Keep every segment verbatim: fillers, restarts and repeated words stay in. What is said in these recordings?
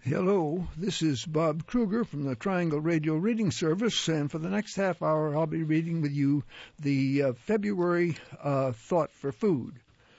Hello, this is Bob Kruger from the Triangle Radio Reading Service, and for the next half hour I'll be reading with you the uh, February uh, Thought for Food.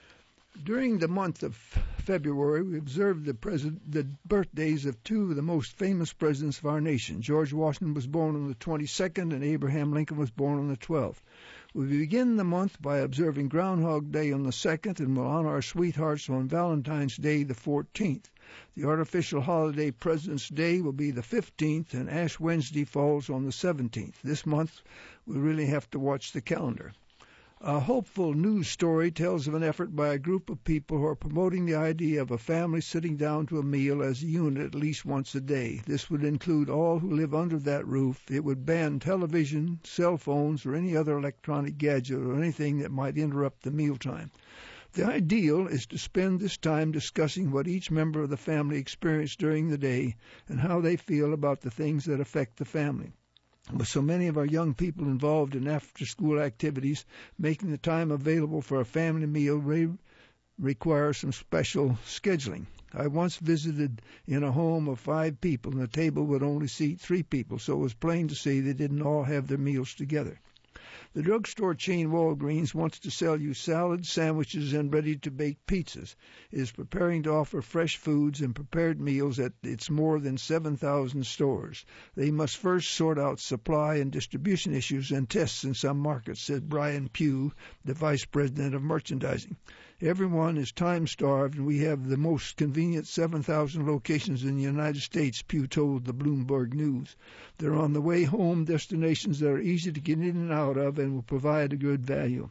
During the month of February, we observed the, president, the birthdays of two of the most famous presidents of our nation. George Washington was born on the twenty-second, and Abraham Lincoln was born on the twelfth. We begin the month by observing Groundhog Day on the second, and will honor our sweethearts on Valentine's Day the fourteenth. The artificial holiday President's Day will be the fifteenth, and Ash Wednesday falls on the seventeenth. This month, we really have to watch the calendar. A hopeful news story tells of an effort by a group of people who are promoting the idea of a family sitting down to a meal as a unit at least once a day. This would include all who live under that roof. It would ban television, cell phones, or any other electronic gadget or anything that might interrupt the mealtime. The ideal is to spend this time discussing what each member of the family experienced during the day and how they feel about the things that affect the family. With so many of our young people involved in after-school activities, making the time available for a family meal re- requires some special scheduling. I once visited in a home of five people, and the table would only seat three people, so it was plain to see they didn't all have their meals together. The drugstore chain Walgreens wants to sell you salads, sandwiches, and ready-to-bake pizzas. It is preparing to offer fresh foods and prepared meals at its more than seven thousand stores. They must first sort out supply and distribution issues and tests in some markets, said Brian Pugh, the vice president of merchandising. Everyone is time-starved, and we have the most convenient seven thousand locations in the United States, Pugh told the Bloomberg News. They're on the way home, destinations that are easy to get in and out of and will provide a good value.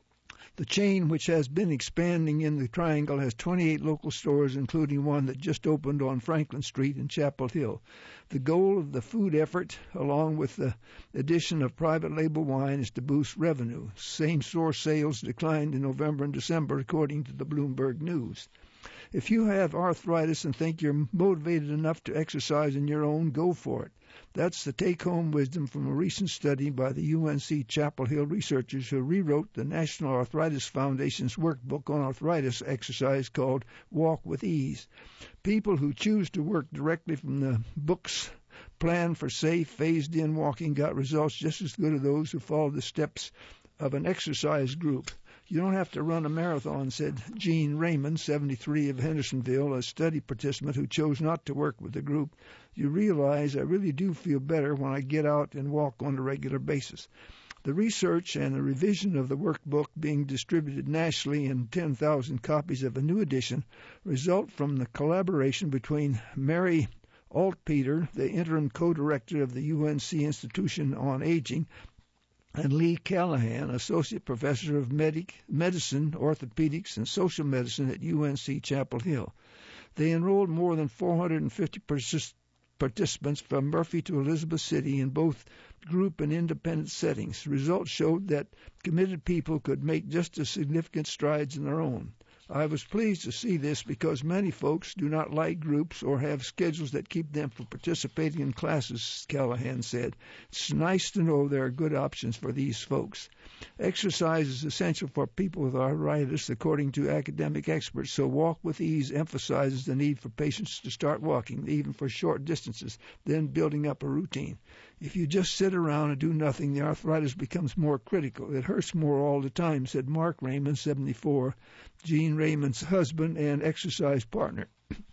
The chain, which has been expanding in the Triangle, has twenty-eight local stores, including one that just opened on Franklin Street in Chapel Hill. The goal of the food effort, along with the addition of private label wine, is to boost revenue. Same-store sales declined in November and December, according to the Bloomberg News. If you have arthritis and think you're motivated enough to exercise on your own, go for it. That's the take-home wisdom from a recent study by the U N C Chapel Hill researchers who rewrote the National Arthritis Foundation's workbook on arthritis exercise called Walk with Ease. People who choose to work directly from the book's plan for safe, phased-in walking got results just as good as those who followed the steps of an exercise group. You don't have to run a marathon, said Gene Raymond, seventy-three, of Hendersonville, a study participant who chose not to work with the group. You realize I really do feel better when I get out and walk on a regular basis. The research and the revision of the workbook being distributed nationally in ten thousand copies of a new edition result from the collaboration between Mary Altpeter, the interim co-director of the U N C Institution on Aging, and Lee Callahan, Associate Professor of Medic, Medicine, Orthopedics, and Social Medicine at U N C Chapel Hill. They enrolled more than four hundred fifty persist- participants from Murphy to Elizabeth City in both group and independent settings. Results showed that committed people could make just as significant strides in their own. I was pleased to see this because many folks do not like groups or have schedules that keep them from participating in classes, Callahan said. It's nice to know there are good options for these folks. Exercise is essential for people with arthritis, according to academic experts, so Walk with Ease emphasizes the need for patients to start walking, even for short distances, then building up a routine. If you just sit around and do nothing, the arthritis becomes more critical. It hurts more all the time, said Mark Raymond, seventy-four, Gene Raymond's husband and exercise partner.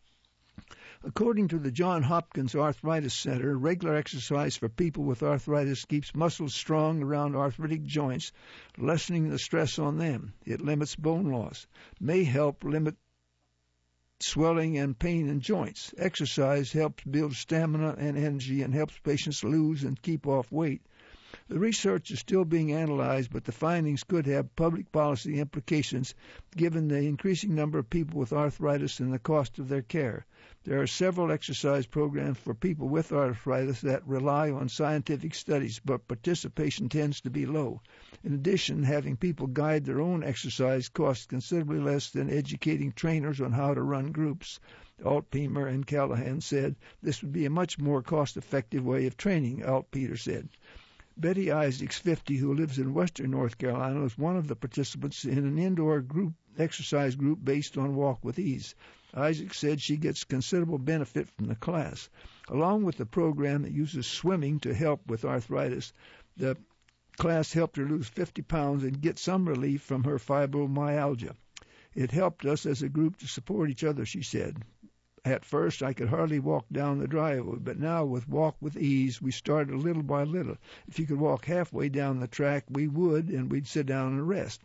According to the Johns Hopkins Arthritis Center, regular exercise for people with arthritis keeps muscles strong around arthritic joints, lessening the stress on them. It limits bone loss, may help limit swelling and pain in joints. Exercise helps build stamina and energy and helps patients lose and keep off weight. The research is still being analyzed, but the findings could have public policy implications given the increasing number of people with arthritis and the cost of their care. There are several exercise programs for people with arthritis that rely on scientific studies, but participation tends to be low. In addition, having people guide their own exercise costs considerably less than educating trainers on how to run groups. Altpeter and Callahan said this would be a much more cost-effective way of training, Altpeter said. Betty Isaacs, fifty, who lives in western North Carolina, was one of the participants in an indoor group exercise group based on Walk with Ease. Isaac said she gets considerable benefit from the class. Along with the program that uses swimming to help with arthritis, the class helped her lose fifty pounds and get some relief from her fibromyalgia. It helped us as a group to support each other, she said. At first, I could hardly walk down the driveway, but now with Walk with Ease, we started little by little. If you could walk halfway down the track, we would, and we'd sit down and rest.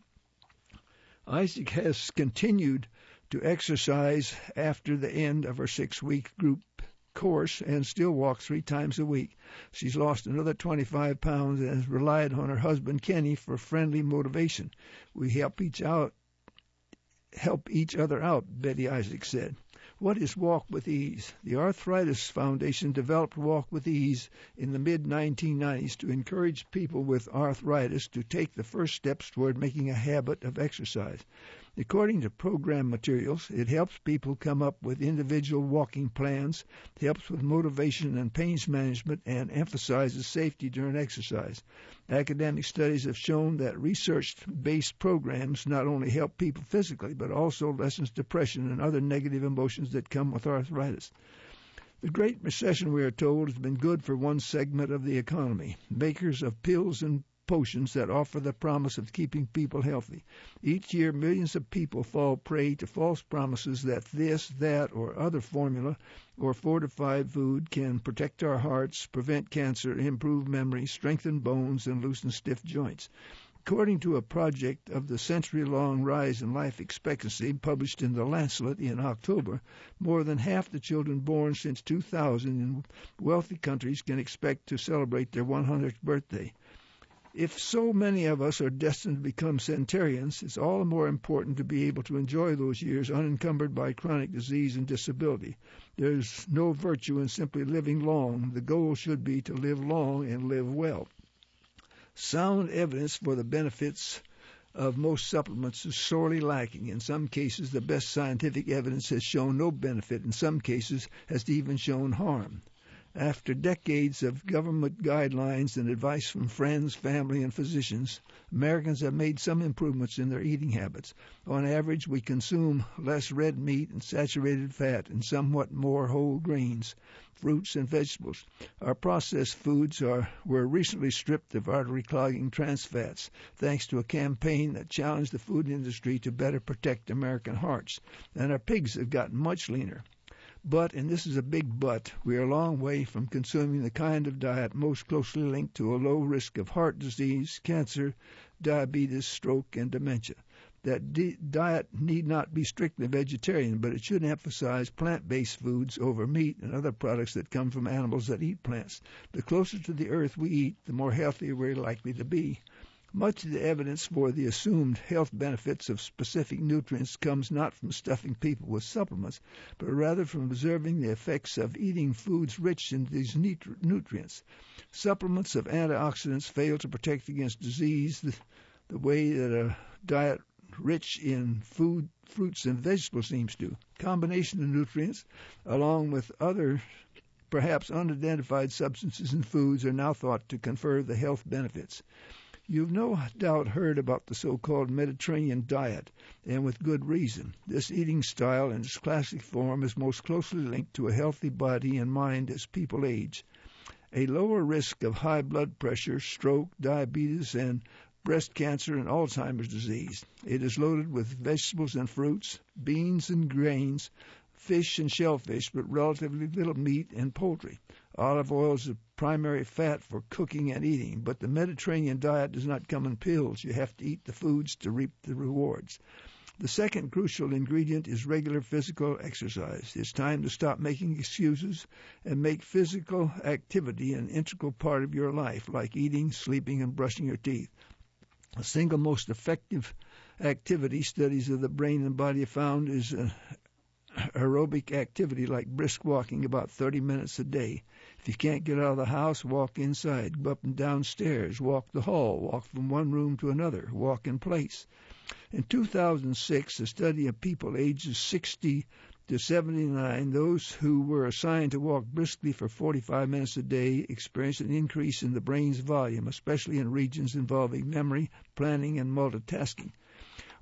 Isaac has continued to exercise after the end of her six-week group course and still walks three times a week. She's lost another twenty-five pounds and has relied on her husband, Kenny, for friendly motivation. We help each out, help each other out, Betty Isaac said. What is Walk with Ease? The Arthritis Foundation developed Walk with Ease in the mid nineteen nineties to encourage people with arthritis to take the first steps toward making a habit of exercise. According to program materials, it helps people come up with individual walking plans, helps with motivation and pain management, and emphasizes safety during exercise. Academic studies have shown that research-based programs not only help people physically, but also lessens depression and other negative emotions that come with arthritis. The Great Recession, we are told, has been good for one segment of the economy, makers of pills and potions that offer the promise of keeping people healthy. Each year, millions of people fall prey to false promises that this, that, or other formula or fortified food can protect our hearts, prevent cancer, improve memory, strengthen bones, and loosen stiff joints. According to a project of the Century-Long Rise in Life Expectancy published in The Lancet in October, more than half the children born since two thousand in wealthy countries can expect to celebrate their one hundredth birthday. If so many of us are destined to become centenarians, it's all the more important to be able to enjoy those years unencumbered by chronic disease and disability. There's no virtue in simply living long. The goal should be to live long and live well. Sound evidence for the benefits of most supplements is sorely lacking. In some cases, the best scientific evidence has shown no benefit. In some cases, has even shown harm. After decades of government guidelines and advice from friends, family, and physicians, Americans have made some improvements in their eating habits. On average, we consume less red meat and saturated fat and somewhat more whole grains, fruits, and vegetables. Our processed foods are were recently stripped of artery-clogging trans fats, thanks to a campaign that challenged the food industry to better protect American hearts. And our pigs have gotten much leaner. But, and this is a big but, we are a long way from consuming the kind of diet most closely linked to a low risk of heart disease, cancer, diabetes, stroke, and dementia. That di- diet need not be strictly vegetarian, but it should emphasize plant-based foods over meat and other products that come from animals that eat plants. The closer to the earth we eat, the more healthy we're likely to be. Much of the evidence for the assumed health benefits of specific nutrients comes not from stuffing people with supplements, but rather from observing the effects of eating foods rich in these nutrients. Supplements of antioxidants fail to protect against disease the, the way that a diet rich in food, fruits and vegetables seems to. Combination of nutrients, along with other perhaps unidentified substances in foods, are now thought to confer the health benefits. You've no doubt heard about the so-called Mediterranean diet, and with good reason. This eating style in its classic form is most closely linked to a healthy body and mind as people age. A lower risk of high blood pressure, stroke, diabetes, and breast cancer and Alzheimer's disease. It is loaded with vegetables and fruits, beans and grains, fish and shellfish, but relatively little meat and poultry. Olive oil is the primary fat for cooking and eating, but the Mediterranean diet does not come in pills. You have to eat the foods to reap the rewards. The second crucial ingredient is regular physical exercise. It's time to stop making excuses and make physical activity an integral part of your life, like eating, sleeping, and brushing your teeth. The single most effective activity studies of the brain and body have found is uh, aerobic activity like brisk walking about thirty minutes a day. If you can't get out of the house, walk inside, go up and down stairs, walk the hall, walk from one room to another, walk in place. In two thousand six, a study of people ages sixty to seventy-nine, those who were assigned to walk briskly for forty-five minutes a day experienced an increase in the brain's volume, especially in regions involving memory, planning, and multitasking.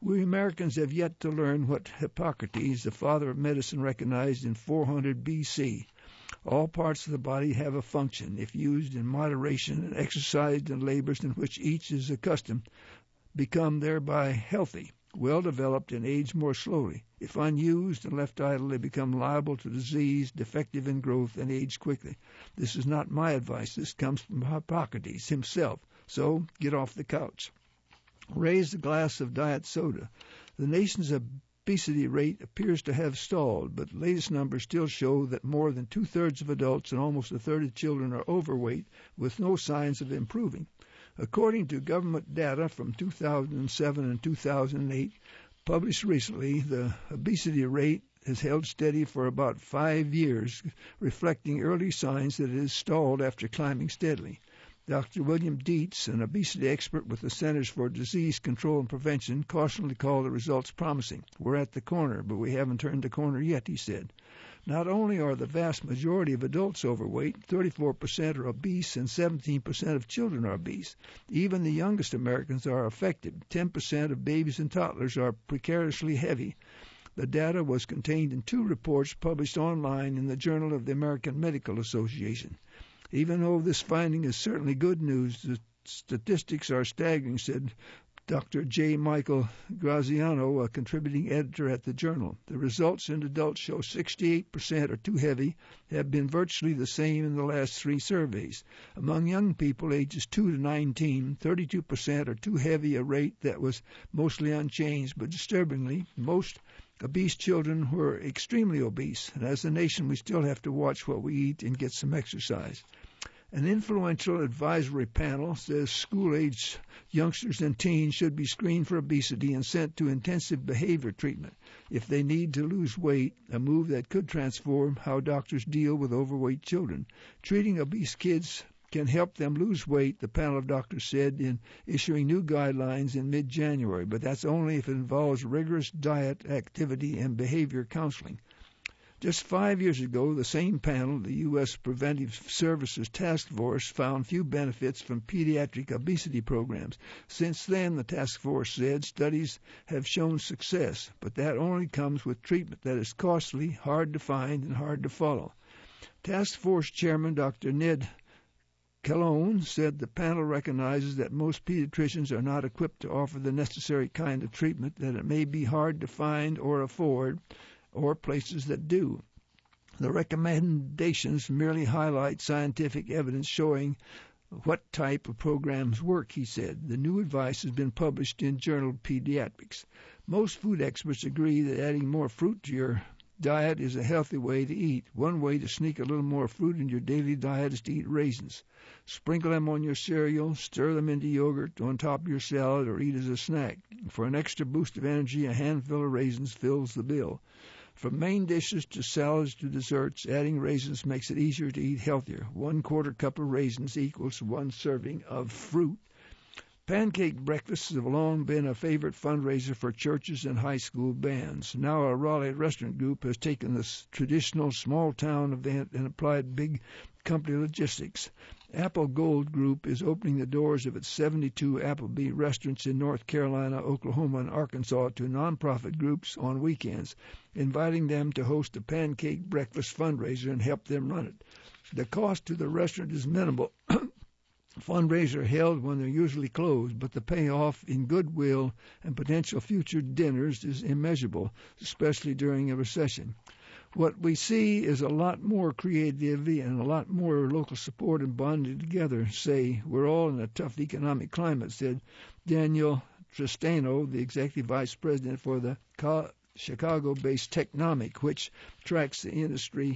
We Americans have yet to learn what Hippocrates, the father of medicine, recognized in four hundred B C. All parts of the body have a function. If used in moderation and exercised in labors in which each is accustomed, become thereby healthy, well-developed, and age more slowly. If unused and left idle, they become liable to disease, defective in growth, and age quickly. This is not my advice. This comes from Hippocrates himself. So get off the couch. Raise a glass of diet soda. The nation's obesity rate appears to have stalled, but latest numbers still show that more than two-thirds of adults and almost a third of children are overweight, with no signs of improving. According to government data from two thousand seven and two thousand eight, published recently, the obesity rate has held steady for about five years, reflecting early signs that it has stalled after climbing steadily. Doctor William Dietz, an obesity expert with the Centers for Disease Control and Prevention, cautionally called the results promising. We're at the corner, but we haven't turned the corner yet, he said. Not only are the vast majority of adults overweight, thirty-four percent are obese and seventeen percent of children are obese. Even the youngest Americans are affected. ten percent of babies and toddlers are precariously heavy. The data was contained in two reports published online in the Journal of the American Medical Association. Even though this finding is certainly good news, the statistics are staggering, said Doctor J. Michael Graziano, a contributing editor at the journal. The results in adults show sixty-eight percent are too heavy, have been virtually the same in the last three surveys. Among young people ages two to nineteen, thirty-two percent are too heavy, a rate that was mostly unchanged, but disturbingly, most obese children were extremely obese, and as a nation we still have to watch what we eat and get some exercise. An influential advisory panel says school-age youngsters and teens should be screened for obesity and sent to intensive behavior treatment if they need to lose weight, a move that could transform how doctors deal with overweight children. Treating obese kids can help them lose weight, the panel of doctors said in issuing new guidelines in mid-January, but that's only if it involves rigorous diet, activity, and behavior counseling. Just five years ago, the same panel, the U S Preventive Services Task Force, found few benefits from pediatric obesity programs. Since then, the task force said, studies have shown success, but that only comes with treatment that is costly, hard to find, and hard to follow. Task Force Chairman Doctor Ned Calhoun said the panel recognizes that most pediatricians are not equipped to offer the necessary kind of treatment, that it may be hard to find or afford, or places that do. The recommendations merely highlight scientific evidence showing what type of programs work, he said. The new advice has been published in Journal Pediatrics. Most food experts agree that adding more fruit to your diet is a healthy way to eat. One way to sneak a little more fruit in your daily diet is to eat raisins. Sprinkle them on your cereal, stir them into yogurt on top of your salad, or eat as a snack. For an extra boost of energy, a handful of raisins fills the bill. From main dishes to salads to desserts, adding raisins makes it easier to eat healthier. One quarter cup of raisins equals one serving of fruit. Pancake breakfasts have long been a favorite fundraiser for churches and high school bands. Now a Raleigh restaurant group has taken this traditional small-town event and applied big company logistics. Apple Gold Group is opening the doors of its seventy-two Applebee restaurants in North Carolina, Oklahoma, and Arkansas to nonprofit groups on weekends, inviting them to host a pancake breakfast fundraiser and help them run it. The cost to the restaurant is minimal. Fundraiser held when they're usually closed, but the payoff in goodwill and potential future dinners is immeasurable, especially during a recession. What we see is a lot more creativity and a lot more local support and bonding together. Say, we're all in a tough economic climate, said Daniel Tristano, the executive vice president for the Chicago-based Technomic, which tracks the industry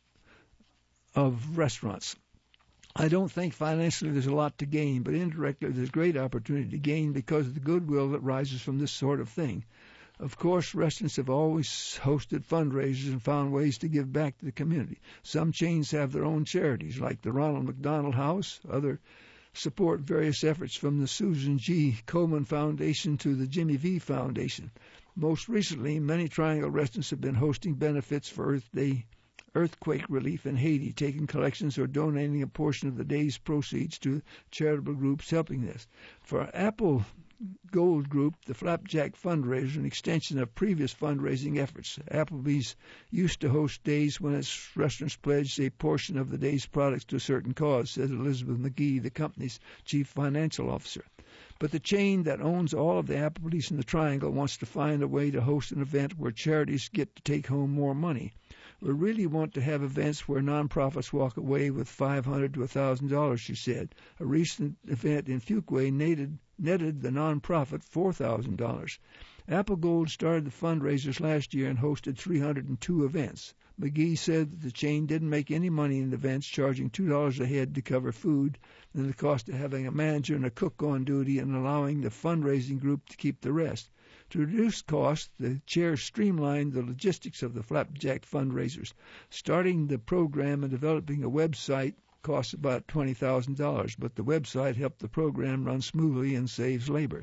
of restaurants. I don't think financially there's a lot to gain, but indirectly there's great opportunity to gain because of the goodwill that rises from this sort of thing. Of course, restaurants have always hosted fundraisers and found ways to give back to the community. Some chains have their own charities, like the Ronald McDonald House. Others support various efforts from the Susan G. Komen Foundation to the Jimmy V. Foundation. Most recently, many Triangle restaurants have been hosting benefits for Earth Day earthquake relief in Haiti, taking collections or donating a portion of the day's proceeds to charitable groups helping this. For Apple Gold Group, the Flapjack fundraiser, an extension of previous fundraising efforts. Applebee's used to host days when its restaurants pledged a portion of the day's products to a certain cause, said Elizabeth McGee, the company's chief financial officer. But the chain that owns all of the Applebee's in the Triangle wants to find a way to host an event where charities get to take home more money. We really want to have events where nonprofits walk away with five hundred dollars to one thousand dollars, she said. A recent event in Fuquay netted, netted the nonprofit four thousand dollars. Apple Gold started the fundraisers last year and hosted three hundred two events. McGee said that the chain didn't make any money in events, charging two dollars a head to cover food and the cost of having a manager and a cook on duty and allowing the fundraising group to keep the rest. To reduce costs, the chair streamlined the logistics of the Flapjack fundraisers. Starting the program and developing a website costs about twenty thousand dollars, but the website helped the program run smoothly and saves labor.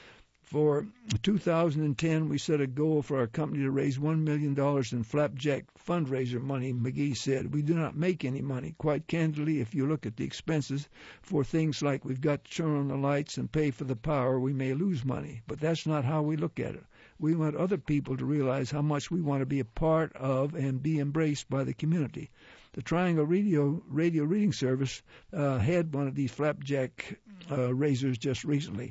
For two thousand ten, we set a goal for our company to raise one million dollars in Flapjack fundraiser money, McGee said. We do not make any money. Quite candidly, if you look at the expenses for things like we've got to turn on the lights and pay for the power, we may lose money. But that's not how we look at it. We want other people to realize how much we want to be a part of and be embraced by the community. The Triangle Radio, radio Reading Service uh, had one of these Flapjack uh, raisers just recently.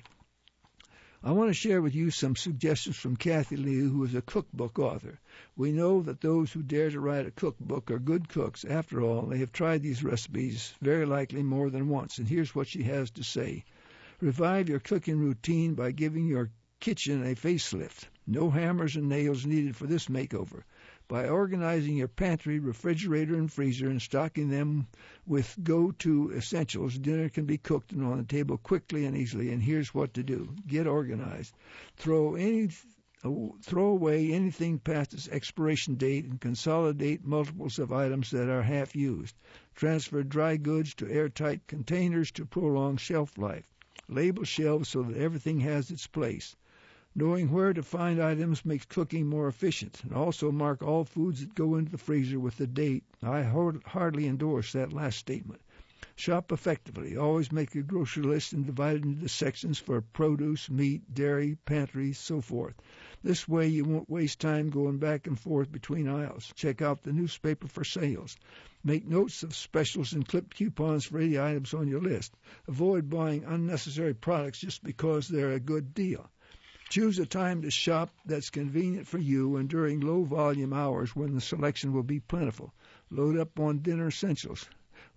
I want to share with you some suggestions from Kathy Lee, who is a cookbook author. We know that those who dare to write a cookbook are good cooks. After all, they have tried these recipes, very likely more than once. And here's what she has to say. Revive your cooking routine by giving your kitchen a facelift. No hammers and nails needed for this makeover. By organizing your pantry, refrigerator, and freezer and stocking them with go-to essentials, dinner can be cooked and on the table quickly and easily. And here's what to do. Get organized. Throw any, throw away anything past its expiration date and consolidate multiples of items that are half used. Transfer dry goods to airtight containers to prolong shelf life. Label shelves so that everything has its place. Knowing where to find items makes cooking more efficient, and also mark all foods that go into the freezer with the date. I hardly endorse that last statement. Shop effectively. Always make a grocery list and divide it into sections for produce, meat, dairy, pantry, so forth. This way you won't waste time going back and forth between aisles. Check out the newspaper for sales. Make notes of specials and clip coupons for any items on your list. Avoid buying unnecessary products just because they're a good deal. Choose a time to shop that's convenient for you and during low-volume hours when the selection will be plentiful. Load up on dinner essentials.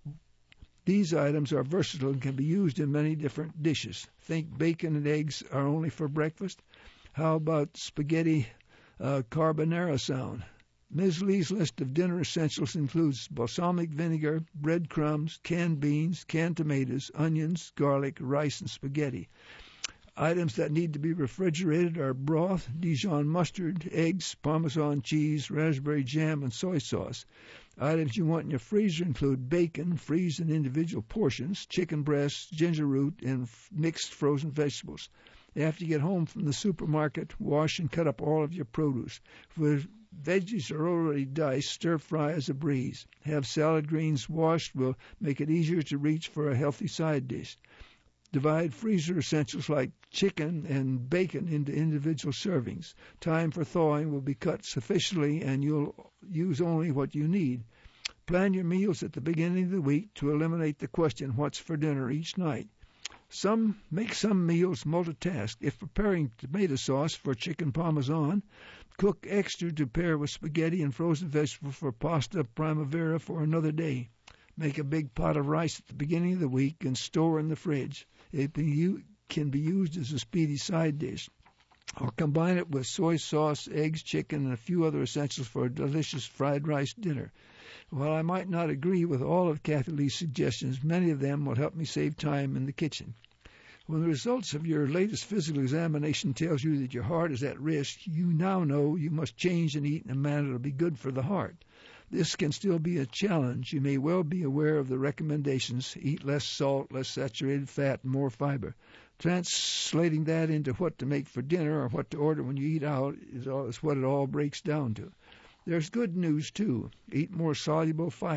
These items are versatile and can be used in many different dishes. Think bacon and eggs are only for breakfast? How about spaghetti uh, carbonara sound? Miz Lee's list of dinner essentials includes balsamic vinegar, breadcrumbs, canned beans, canned tomatoes, onions, garlic, rice, and spaghetti. Items that need to be refrigerated are broth, Dijon mustard, eggs, Parmesan cheese, raspberry jam, and soy sauce. Items you want in your freezer include bacon, freeze in individual portions, chicken breasts, ginger root, and f- mixed frozen vegetables. After you get home from the supermarket, wash and cut up all of your produce. If veggies are already diced, stir fry as a breeze. Have salad greens washed will make it easier to reach for a healthy side dish. Divide freezer essentials like chicken and bacon into individual servings. Time for thawing will be cut sufficiently and you'll use only what you need. Plan your meals at the beginning of the week to eliminate the question, what's for dinner each night? Some make some meals multitask. If preparing tomato sauce for chicken parmesan, cook extra to pair with spaghetti and frozen vegetables for pasta primavera for another day. Make a big pot of rice at the beginning of the week and store in the fridge. It can be used as a speedy side dish. Or combine it with soy sauce, eggs, chicken, and a few other essentials for a delicious fried rice dinner. While I might not agree with all of Kathy Lee's suggestions, many of them will help me save time in the kitchen. When the results of your latest physical examination tells you that your heart is at risk, you now know you must change and eat in a manner that will be good for the heart. This can still be a challenge. You may well be aware of the recommendations. Eat less salt, less saturated fat, and more fiber. Translating that into what to make for dinner or what to order when you eat out is, all, is what it all breaks down to. There's good news, too. Eat more soluble fiber.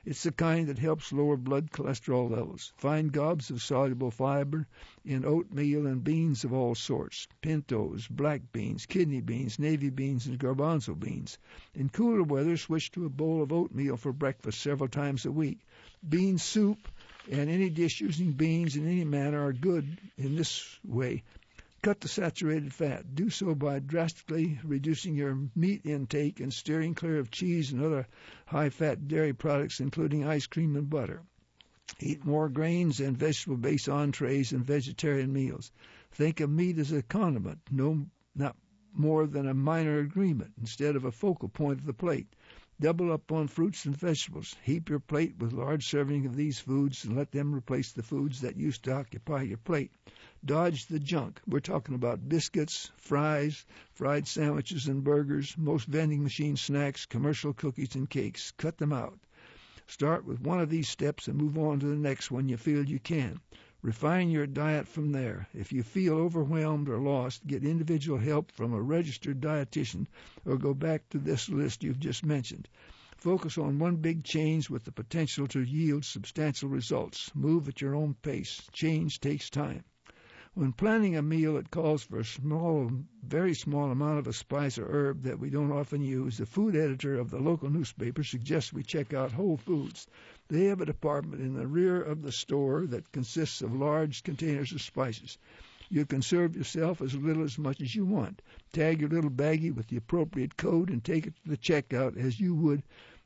It's the kind that helps lower blood cholesterol levels. Find gobs of soluble fiber in oatmeal and beans of all sorts, pintos, black beans, kidney beans, navy beans, and garbanzo beans. In cooler weather, switch to a bowl of oatmeal for breakfast several times a week. Bean soup and any dish using beans in any manner are good in this way. Cut the saturated fat. Do so by drastically reducing your meat intake and steering clear of cheese and other high-fat dairy products, including ice cream and butter. Eat more grains and vegetable-based entrees and vegetarian meals. Think of meat as a condiment, no, not more than a minor agreement, instead of a focal point of the plate. Double up on fruits and vegetables. Heap your plate with large serving of these foods and let them replace the foods that used to occupy your plate. Dodge the junk. We're talking about biscuits, fries, fried sandwiches and burgers, most vending machine snacks, commercial cookies and cakes. Cut them out. Start with one of these steps and move on to the next when you feel you can. Refine your diet from there. If you feel overwhelmed or lost, get individual help from a registered dietitian or go back to this list you've just mentioned. Focus on one big change with the potential to yield substantial results. Move at your own pace. Change takes time. When planning a meal that calls for a small, very small amount of a spice or herb that we don't often use, the food editor of the local newspaper suggests we check out Whole Foods. They have a department in the rear of the store that consists of large containers of spices. You can serve yourself as little as much as you want. Tag your little baggie with the appropriate code and take it to the checkout as you would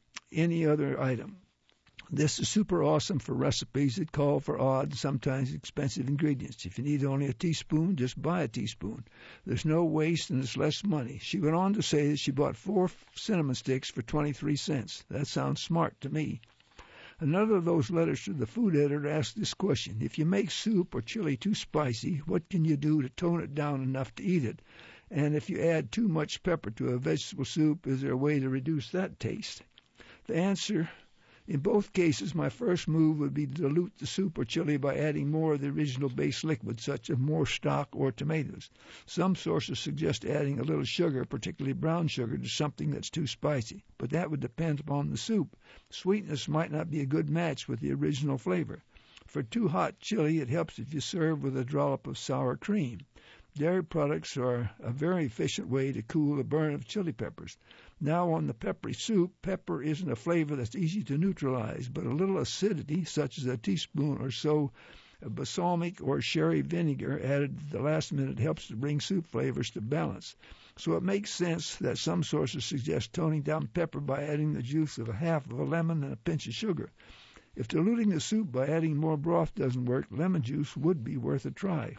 any other item. This is super awesome for recipes that call for odd, sometimes expensive ingredients. If you need only a teaspoon, just buy a teaspoon. There's no waste and it's less money. She went on to say that she bought four cinnamon sticks for twenty-three cents. That sounds smart to me. Another of those letters to the food editor asked this question. If you make soup or chili too spicy, what can you do to tone it down enough to eat it? And if you add too much pepper to a vegetable soup, is there a way to reduce that taste? The answer: in both cases, my first move would be to dilute the soup or chili by adding more of the original base liquid, such as more stock or tomatoes. Some sources suggest adding a little sugar, particularly brown sugar, to something that's too spicy, but that would depend upon the soup. Sweetness might not be a good match with the original flavor. For too hot chili, it helps if you serve with a dollop of sour cream. Dairy products are a very efficient way to cool the burn of chili peppers. Now on the peppery soup, pepper isn't a flavor that's easy to neutralize, but a little acidity, such as a teaspoon or so of balsamic or sherry vinegar added at the last minute, helps to bring soup flavors to balance. So it makes sense that some sources suggest toning down pepper by adding the juice of a half of a lemon and a pinch of sugar. If diluting the soup by adding more broth doesn't work, lemon juice would be worth a try.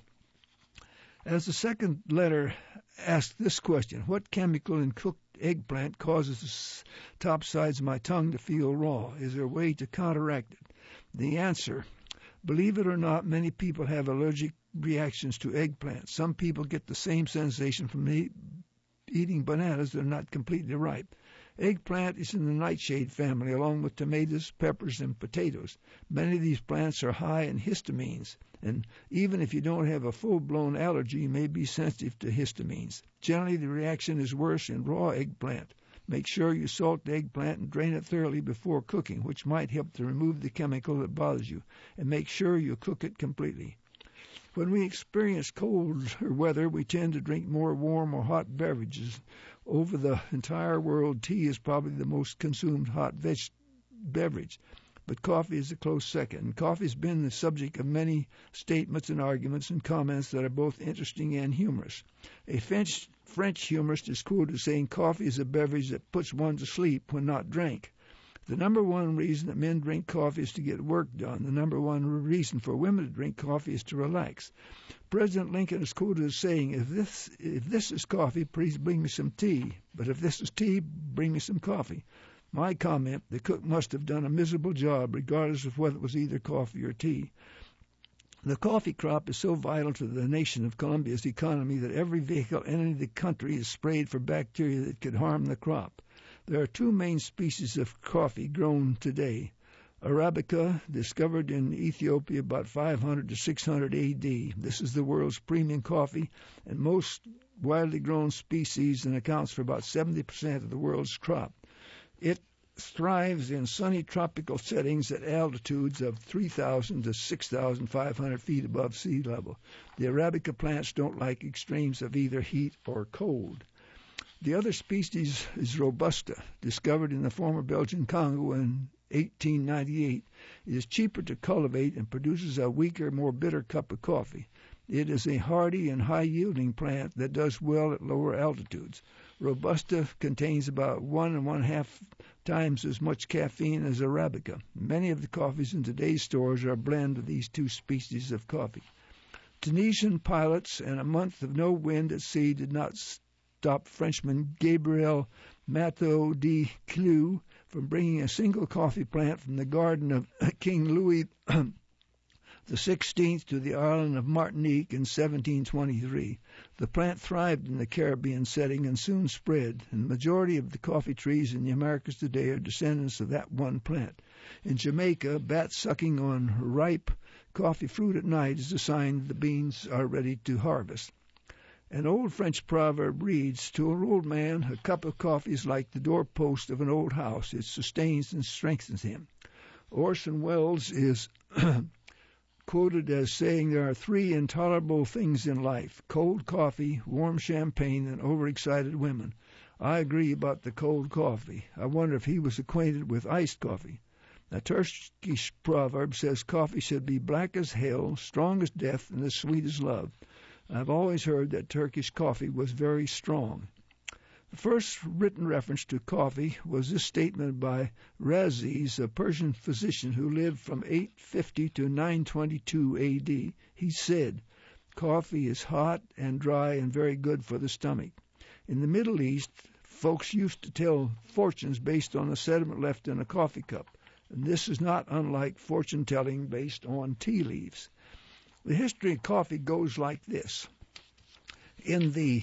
As the second letter asked this question, what chemical in cooked eggplant causes the top sides of my tongue to feel raw? Is there a way to counteract it? The answer: believe it or not, many people have allergic reactions to eggplant. Some people get the same sensation from eat, eating bananas that are not completely ripe. Eggplant is in the nightshade family, along with tomatoes, peppers, and potatoes. Many of these plants are high in histamines, and even if you don't have a full-blown allergy, you may be sensitive to histamines. Generally, the reaction is worse in raw eggplant. Make sure you salt the eggplant and drain it thoroughly before cooking, which might help to remove the chemical that bothers you, and make sure you cook it completely. When we experience colder weather, we tend to drink more warm or hot beverages. Over the entire world, tea is probably the most consumed hot veg- beverage, but coffee is a close second. Coffee has been the subject of many statements and arguments and comments that are both interesting and humorous. A French, French humorist is quoted as saying coffee is a beverage that puts one to sleep when not drank. The number one reason that men drink coffee is to get work done. The number one reason for women to drink coffee is to relax. President Lincoln is quoted as saying, if this, if this is coffee, please bring me some tea. But if this is tea, bring me some coffee. My comment: the cook must have done a miserable job, regardless of whether it was either coffee or tea. The coffee crop is so vital to the nation of Colombia's economy that every vehicle entering the country is sprayed for bacteria that could harm the crop. There are two main species of coffee grown today. Arabica, discovered in Ethiopia about five hundred to six hundred A D. This is the world's premium coffee and most widely grown species and accounts for about seventy percent of the world's crop. It thrives in sunny tropical settings at altitudes of three thousand to six thousand five hundred feet above sea level. The Arabica plants don't like extremes of either heat or cold. The other species is Robusta, discovered in the former Belgian Congo in eighteen ninety-eight. It is cheaper to cultivate and produces a weaker, more bitter cup of coffee. It is a hardy and high-yielding plant that does well at lower altitudes. Robusta contains about one and one-half times as much caffeine as Arabica. Many of the coffees in today's stores are a blend of these two species of coffee. Tunisian pilots and a month of no wind at sea did not stop Frenchman Gabriel Matteau de Clou from bringing a single coffee plant from the garden of King Louis the sixteenth to the island of Martinique in seventeen twenty-three. The plant thrived in the Caribbean setting and soon spread, and the majority of the coffee trees in the Americas today are descendants of that one plant. In Jamaica, bats sucking on ripe coffee fruit at night is a sign the beans are ready to harvest. An old French proverb reads, "To an old man, a cup of coffee is like the doorpost of an old house. It sustains and strengthens him." Orson Welles is quoted as saying there are three intolerable things in life: cold coffee, warm champagne, and overexcited women. I agree about the cold coffee. I wonder if he was acquainted with iced coffee. A Turkish proverb says coffee should be black as hell, strong as death, and as sweet as love. I've always heard that Turkish coffee was very strong. The first written reference to coffee was this statement by Rhazes, a Persian physician who lived from eight fifty to nine twenty-two A D. He said, "Coffee is hot and dry and very good for the stomach." In the Middle East, folks used to tell fortunes based on the sediment left in a coffee cup, and this is not unlike fortune-telling based on tea leaves. The history of coffee goes like this. In the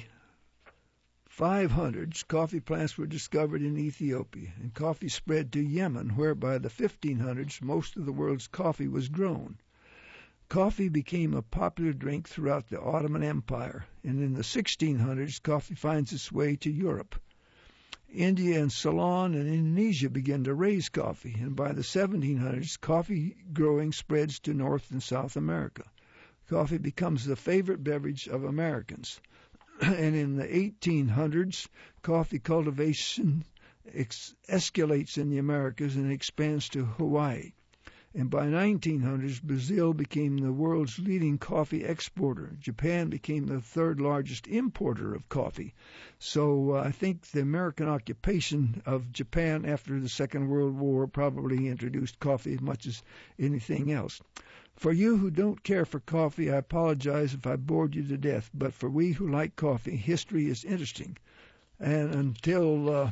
five hundreds, coffee plants were discovered in Ethiopia, and coffee spread to Yemen, where by the fifteen hundreds most of the world's coffee was grown. Coffee became a popular drink throughout the Ottoman Empire, and in the sixteen hundreds, coffee finds its way to Europe. India and Ceylon and Indonesia began to raise coffee, and by the seventeen hundreds, coffee growing spreads to North and South America. Coffee becomes the favorite beverage of Americans. And in the eighteen hundreds, coffee cultivation ex- escalates in the Americas and expands to Hawaii. And by nineteen hundreds, Brazil became the world's leading coffee exporter. Japan became the third largest importer of coffee. So uh, I think the American occupation of Japan after the Second World War probably introduced coffee as much as anything else. For you who don't care for coffee, I apologize if I bored you to death, but for we who like coffee, history is interesting. And until uh,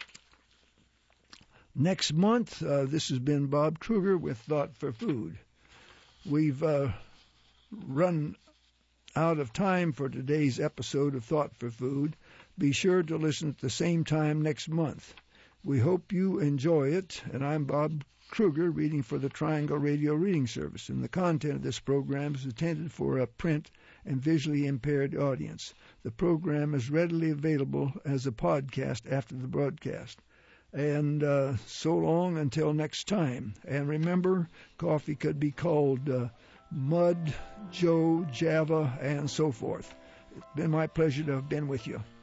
next month, uh, this has been Bob Kruger with Thought for Food. We've uh, run out of time for today's episode of Thought for Food. Be sure to listen at the same time next month. We hope you enjoy it, and I'm Bob Kruger, reading for the Triangle Radio Reading Service, and the content of this program is intended for a print and visually impaired audience. The program is readily available as a podcast after the broadcast. And uh, so long until next time. And remember, coffee could be called uh, Mud, Joe, Java, and so forth. It's been my pleasure to have been with you.